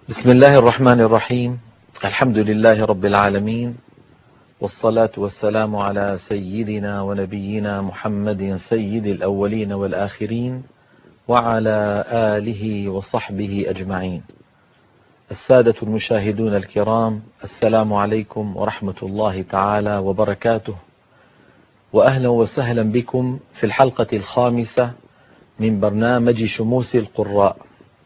بسم الله الرحمن الرحيم. الحمد لله رب العالمين، والصلاة والسلام على سيدنا ونبينا محمد سيد الأولين والآخرين وعلى آله وصحبه أجمعين. السادة المشاهدون الكرام، السلام عليكم ورحمة الله تعالى وبركاته، وأهلا وسهلا بكم في الحلقة الخامسة من برنامج شموس القراء.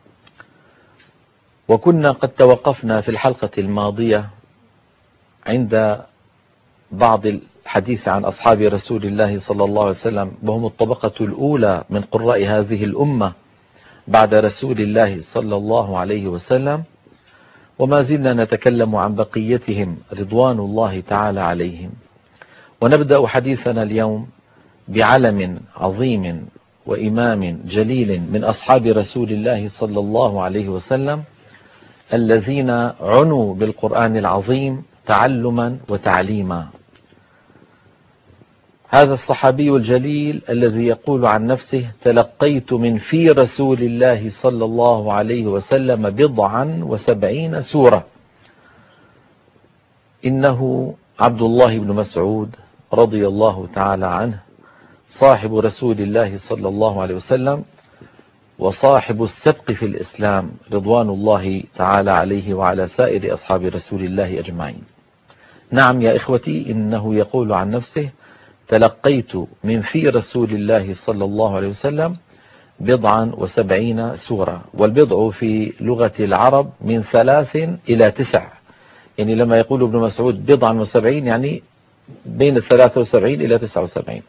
وكنا قد توقفنا في الحلقة الماضية عند بعض الحديث عن أصحاب رسول الله صلى الله عليه وسلم، وهم الطبقة الأولى من قراء هذه الأمة بعد رسول الله صلى الله عليه وسلم، وما زلنا نتكلم عن بقيتهم رضوان الله تعالى عليهم. ونبدأ حديثنا اليوم بعلم عظيم وإمام جليل من أصحاب رسول الله صلى الله عليه وسلم، الذين عنوا بالقرآن العظيم تعلما وتعليما. هذا الصحابي الجليل الذي يقول عن نفسه: تلقيت من في رسول الله صلى الله عليه وسلم 70 سورة. إنه عبد الله بن مسعود رضي الله تعالى عنه، صاحب رسول الله صلى الله عليه وسلم، وصاحب السبق في الإسلام رضوان الله تعالى عليه وعلى سائر أصحاب رسول الله أجمعين. نعم يا إخوتي، إنه يقول عن نفسه: تلقيت من في رسول الله صلى الله عليه وسلم 70 سورة. والبضع في لغة العرب من 3 إلى 9، يعني لما يقول ابن مسعود 70 يعني بين 73 إلى 79.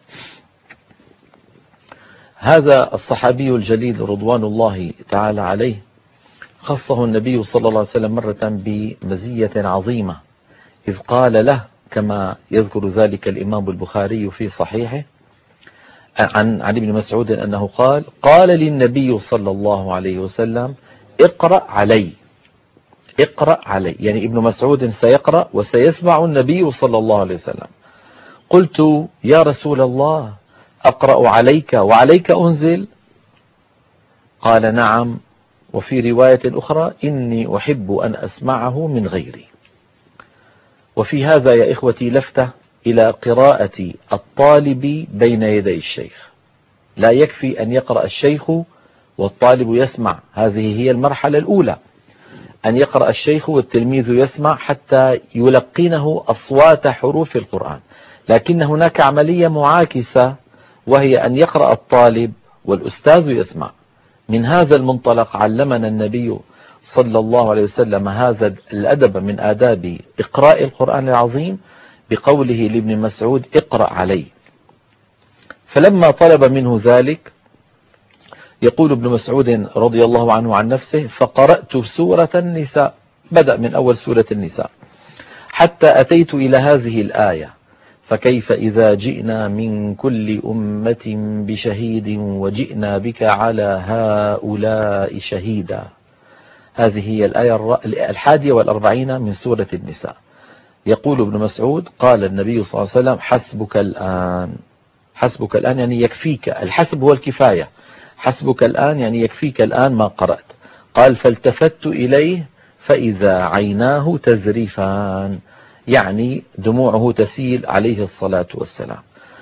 هذا الصحابي الجليل رضوان الله تعالى عليه خصه النبي صلى الله عليه وسلم مرة بمزية عظيمة، إذ قال له كما يذكر ذلك الإمام البخاري في صحيحه عن ابن مسعود أنه قال للنبي صلى الله عليه وسلم: اقرأ علي. اقرأ علي، يعني ابن مسعود سيقرأ وسيسمع النبي صلى الله عليه وسلم. قلت: يا رسول الله، أقرأ عليك وعليك أنزل؟ قال: نعم، وفي رواية أخرى: إني أحب أن أسمعه من غيري. وفي هذا يا إخوتي لفتة إلى قراءة الطالب بين يدي الشيخ. لا يكفي أن يقرأ الشيخ والطالب يسمع، هذه هي المرحلة الأولى، أن يقرأ الشيخ والتلميذ يسمع حتى يلقنه أصوات حروف القرآن. لكن هناك عملية معاكسة، وهي أن يقرأ الطالب والأستاذ يسمع. من هذا المنطلق علمنا النبي صلى الله عليه وسلم هذا الأدب من آداب إقراء القرآن العظيم بقوله لابن مسعود: اقرأ علي. فلما طلب منه ذلك، يقول ابن مسعود رضي الله عنه عن نفسه: فقرأت سورة النساء، بدأ من أول سورة النساء حتى أتيت إلى هذه الآية: فكيف إذا جئنا من كل أمة بشهيد وجئنا بك على هؤلاء شهيدا. هذه هي الآية 41 من سورة النساء. يقول ابن مسعود: قال النبي صلى الله عليه وسلم: حسبك الآن. حسبك الآن يعني يكفيك، الحسب هو الكفاية، حسبك الآن يعني يكفيك الآن ما قرأت. قال: فالتفت إليه فإذا عيناه تذرفان، يعني دموعه تسيل عليه الصلاة والسلام.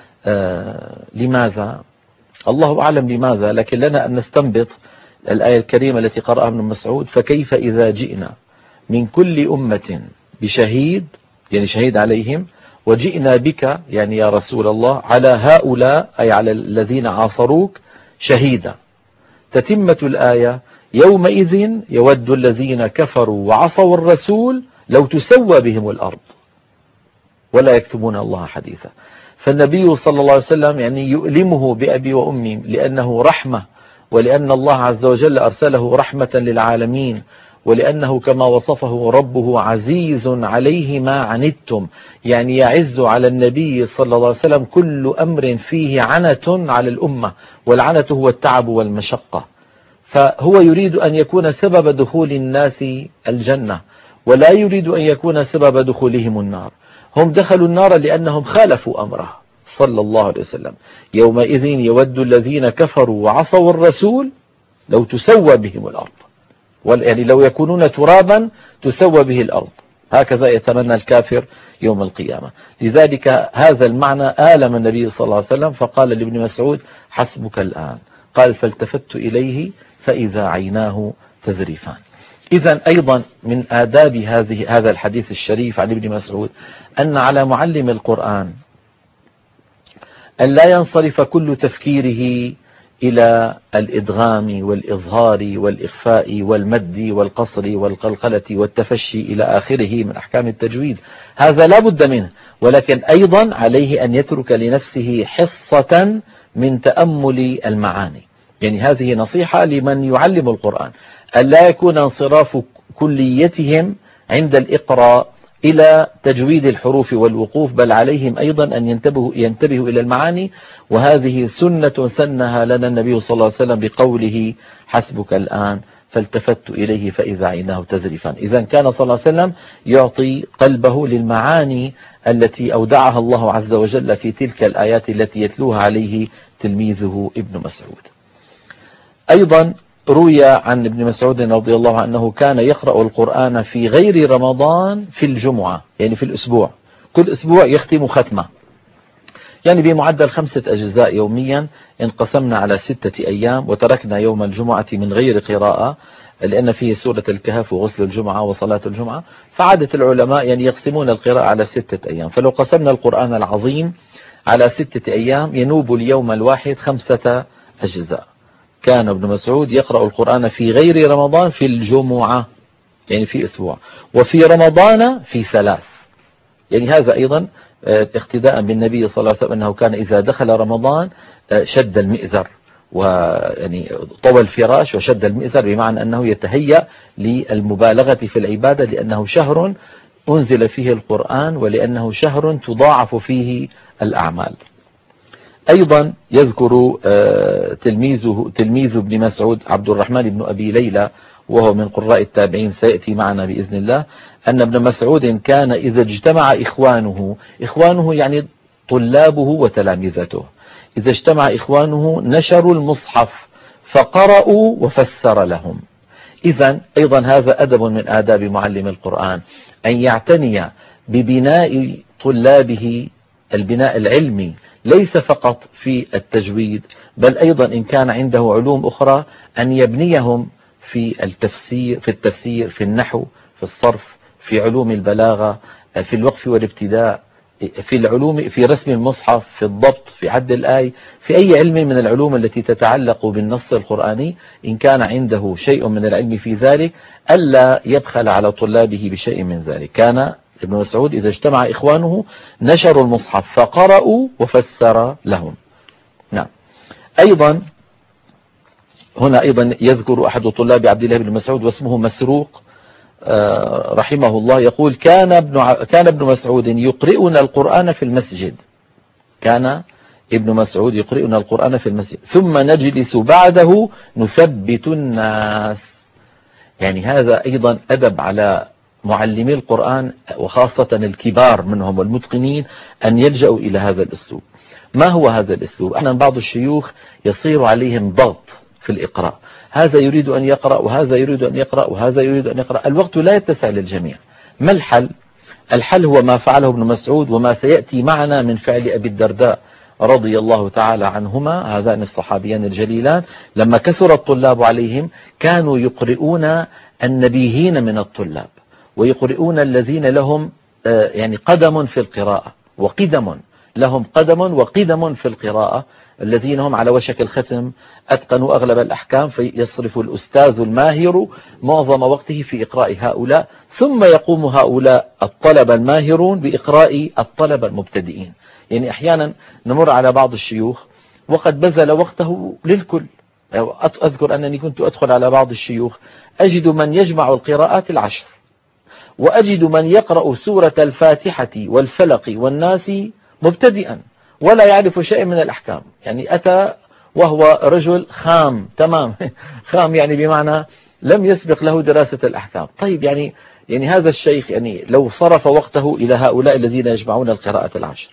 لماذا؟ الله أعلم لماذا، لكن لنا أن نستنبط الآية الكريمة التي قرأها ابن مسعود: فكيف إذا جئنا من كل أمة بشهيد، يعني شهيد عليهم، وجئنا بك يعني يا رسول الله على هؤلاء أي على الذين عاصروك شهيدا. تتمة الآية: يومئذ يود الذين كفروا وعصوا الرسول لو تسوى بهم الأرض ولا يكتمون الله حديثا. فالنبي صلى الله عليه وسلم يعني يؤلمه بأبي وأمي، لأنه رحمة، ولأن الله عز وجل أرسله رحمة للعالمين، ولأنه كما وصفه ربه: عزيز عليه ما عنتم، يعني يعز على النبي صلى الله عليه وسلم كل أمر فيه عنة على الأمة، والعنة هو التعب والمشقة. فهو يريد أن يكون سبب دخول الناس الجنة، ولا يريد أن يكون سبب دخولهم النار. هم دخلوا النار لأنهم خالفوا أمره صلى الله عليه وسلم. يومئذ يود الذين كفروا وعصوا الرسول لو تسوى بهم الأرض. يعني لو يكونون ترابا تسوى به الأرض، هكذا يتمنى الكافر يوم القيامة. لذلك هذا المعنى آلم النبي صلى الله عليه وسلم، فقال لابن مسعود حسبك الآن. قال فالتفت إليه فإذا عيناه تذرفان. إذا أيضا من آداب هذا الحديث الشريف عن ابن مسعود أن على معلم القرآن أن لا ينصرف كل تفكيره إلى الإدغام والإظهار والإخفاء والمد والقصر والقلقلة والتفشي إلى آخره من أحكام التجويد، هذا لا بد منه، ولكن أيضا عليه أن يترك لنفسه حصة من تأمل المعاني. يعني هذه نصيحة لمن يعلم القرآن، أن لا يكون انصراف كليتهم عند الإقراء إلى تجويد الحروف والوقوف، بل عليهم أيضا أن ينتبهوا إلى المعاني. وهذه سنة سنها لنا النبي صلى الله عليه وسلم بقوله حسبك الآن فالتفت إليه فإذا عيناه تذرفان. إذا كان صلى الله عليه وسلم يعطي قلبه للمعاني التي أودعها الله عز وجل في تلك الآيات التي يتلوها عليه تلميذه ابن مسعود. أيضا روي عن ابن مسعود رضي الله عنه أنه كان يقرأ القرآن في غير رمضان في الجمعة، يعني في الأسبوع، كل أسبوع يختم ختمة، يعني بمعدل 5 أجزاء يوميا، انقسمنا على 6 أيام، وتركنا يوم الجمعة من غير قراءة لأن فيه سورة الكهف وغسل الجمعة وصلاة الجمعة، فعادة العلماء يعني يقسمون القراءة على 6 أيام. فلو قسمنا القرآن العظيم على 6 أيام ينوب اليوم الواحد 5 أجزاء. كان ابن مسعود يقرأ القرآن في غير رمضان في الجمعة، يعني في أسبوع، وفي رمضان في 3. يعني هذا أيضا اقتداء بالنبي صلى الله عليه وسلم، أنه كان إذا دخل رمضان شد المئزر، ويعني طوى الفراش وشد المئزر، بمعنى أنه يتهيأ للمبالغة في العبادة، لأنه شهر أنزل فيه القرآن، ولأنه شهر تضاعف فيه الأعمال. أيضا يذكر تلميذ ابن مسعود عبد الرحمن بن أبي ليلى، وهو من قراء التابعين، سيأتي معنا بإذن الله، أن ابن مسعود كان إذا اجتمع إخوانه يعني طلابه وتلامذته، إذا اجتمع إخوانه نشروا المصحف فقرأوا وفسر لهم. إذا أيضا هذا أدب من آداب معلم القرآن، أن يعتني ببناء طلابه البناء العلمي، ليس فقط في التجويد، بل أيضا إن كان عنده علوم أخرى أن يبنيهم في التفسير، في النحو، في الصرف، في علوم البلاغة، في الوقف والابتداء، في العلوم، في رسم المصحف، في الضبط، في عد الآي، في أي علم من العلوم التي تتعلق بالنص القرآني، إن كان عنده شيء من العلم في ذلك ألا يبخل على طلابه بشيء من ذلك. كان ابن مسعود إذا اجتمع إخوانه نشروا المصحف فقرأوا وفسر لهم. نعم. أيضا هنا أيضا يذكر أحد طلاب عبد الله بن مسعود واسمه مسروق رحمه الله، يقول كان ابن مسعود يقرئنا القرآن في المسجد، كان ابن مسعود يقرئنا القرآن في المسجد، ثم نجلس بعده نثبت الناس. يعني هذا أيضا أدب على معلمي القرآن، وخاصة الكبار منهم والمتقنين، أن يلجأوا إلى هذا الأسلوب. ما هو هذا الأسلوب؟ أحيانا بعض الشيوخ يصير عليهم ضغط في الإقراء، هذا يريد أن يقرأ وهذا يريد أن يقرأ وهذا يريد أن يقرأ، الوقت لا يتسع للجميع. ما الحل؟ الحل هو ما فعله ابن مسعود وما سيأتي معنا من فعل أبي الدرداء رضي الله تعالى عنهما، هذان الصحابيان الجليلان، لما كثر الطلاب عليهم كانوا يقرؤون النبيهين من الطلاب، ويقرؤون الذين لهم يعني قدم في القراءة وقدم، لهم قدم وقدم في القراءة، الذين هم على وشك الختم، أتقنوا أغلب الأحكام، فيصرف الأستاذ الماهر معظم وقته في إقراء هؤلاء، ثم يقوم هؤلاء الطلبة الماهرون بإقراء الطلبة المبتدئين. يعني أحيانا نمر على بعض الشيوخ وقد بذل وقته للكل. أذكر أنني كنت أدخل على بعض الشيوخ أجد من يجمع القراءات 10، وأجد من يقرأ سورة الفاتحة والفلق والناس مبتدئا ولا يعرف شيء من الأحكام، يعني أتى وهو رجل خام تمام خام، يعني بمعنى لم يسبق له دراسة الأحكام. طيب يعني هذا الشيخ يعني لو صرف وقته إلى هؤلاء الذين يجمعون القراءة 10،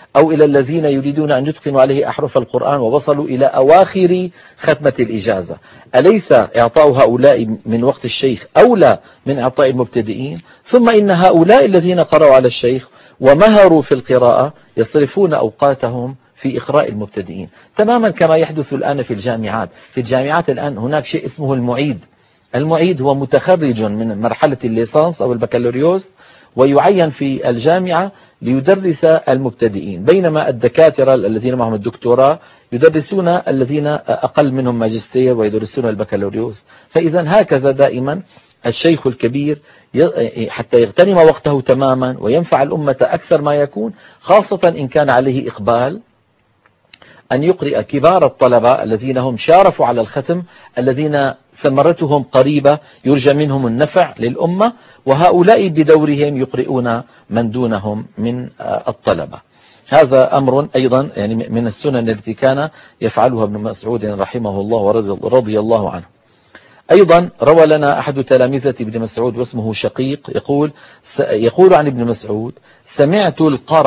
أو إلى الذين يريدون أن يتقنوا عليه أحرف القرآن ووصلوا إلى أواخر ختمة الإجازة، أليس إعطاء هؤلاء من وقت الشيخ أولى من إعطاء المبتدئين؟ ثم إن هؤلاء الذين قرأوا على الشيخ ومهروا في القراءة يصرفون أوقاتهم في إقراء المبتدئين، تماما كما يحدث الآن في الجامعات. في الجامعات الآن هناك شيء اسمه المعيد. المعيد هو متخرج من مرحلة الليسانس أو البكالوريوس ويعين في الجامعة ليدرس المبتدئين، بينما الدكاترة الذين معهم الدكتوراه يدرسون الذين أقل منهم ماجستير ويدرسون البكالوريوس. فإذا هكذا دائما الشيخ الكبير حتى يغتنم وقته تماما وينفع الأمة أكثر ما يكون، خاصة إن كان عليه إقبال، أن يقرئ كبار الطلبة الذين هم شارفوا على الختم، الذين ثمرتهم قريبة يرجى منهم النفع للأمة، وهؤلاء بدورهم يقرئون من دونهم من الطلبة. هذا أمر أيضا يعني من السنن التي كان يفعلها ابن مسعود رحمه الله ورضي الله عنه. أيضا روى لنا أحد تلامذة ابن مسعود واسمه شقيق يقول عن ابن مسعود: سمعت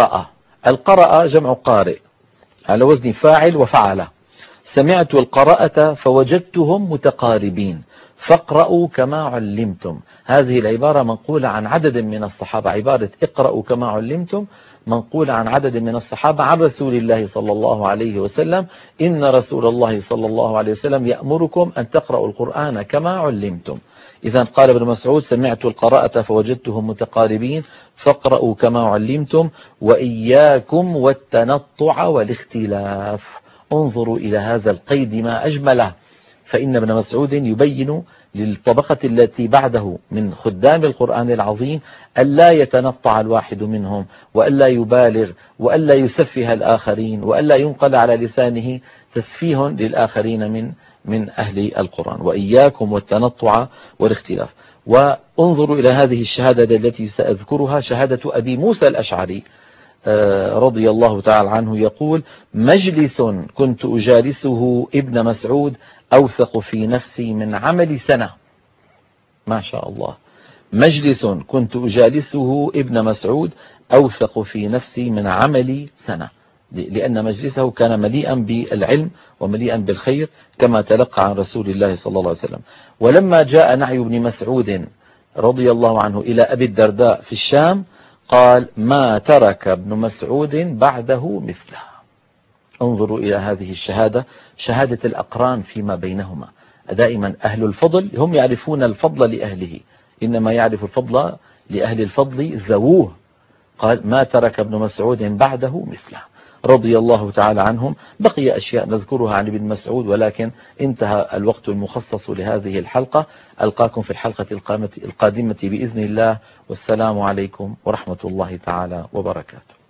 القرأ جمع قارئ على وزن فاعل وفعل، سمعت القراءة فوجدتهم متقاربين فاقرأوا كما علمتم. هذه العبارة منقولة عن عدد من الصحابة، عبارة اقرأوا كما علمتم منقولة عن عدد من الصحابة عن رسول الله صلى الله عليه وسلم: إن رسول الله صلى الله عليه وسلم يأمركم أن تقرأوا القرآن كما علمتم. إذا قال ابن مسعود: سمعت القراءة فوجدتهم متقاربين فاقرأوا كما علمتم وإياكم والتنطع والاختلاف. انظروا إلى هذا القيد ما أجمله، فإن ابن مسعود يبين للطبقة التي بعده من خدام القرآن العظيم ألا يتنطع الواحد منهم، وألا يبالغ، وألا يسفه الآخرين، وألا ينقل على لسانه تسفيه للآخرين من أهل القرآن. وإياكم والتنطع والاختلاف. وانظروا إلى هذه الشهادة التي سأذكرها، شهادة أبي موسى الأشعري رضي الله تعالى عنه، يقول: مجلس كنت أجالسه ابن مسعود أوثق في نفسي من عمل سنة. ما شاء الله، مجلس كنت أجالسه ابن مسعود أوثق في نفسي من عمل سنة، لأن مجلسه كان مليئا بالعلم ومليئا بالخير كما تلقى عن رسول الله صلى الله عليه وسلم. ولما جاء نعي ابن مسعود رضي الله عنه إلى أبي الدرداء في الشام قال: ما ترك ابن مسعود بعده مثله. انظروا إلى هذه الشهادة، شهادة الأقران فيما بينهما. دائما أهل الفضل هم يعرفون الفضل لأهله، إنما يعرف الفضل لأهل الفضل ذووه. قال: ما ترك ابن مسعود بعده مثله، رضي الله تعالى عنهم. بقي أشياء نذكرها عن ابن مسعود، ولكن انتهى الوقت المخصص لهذه الحلقة. ألقاكم في الحلقة القادمة بإذن الله، والسلام عليكم ورحمة الله تعالى وبركاته.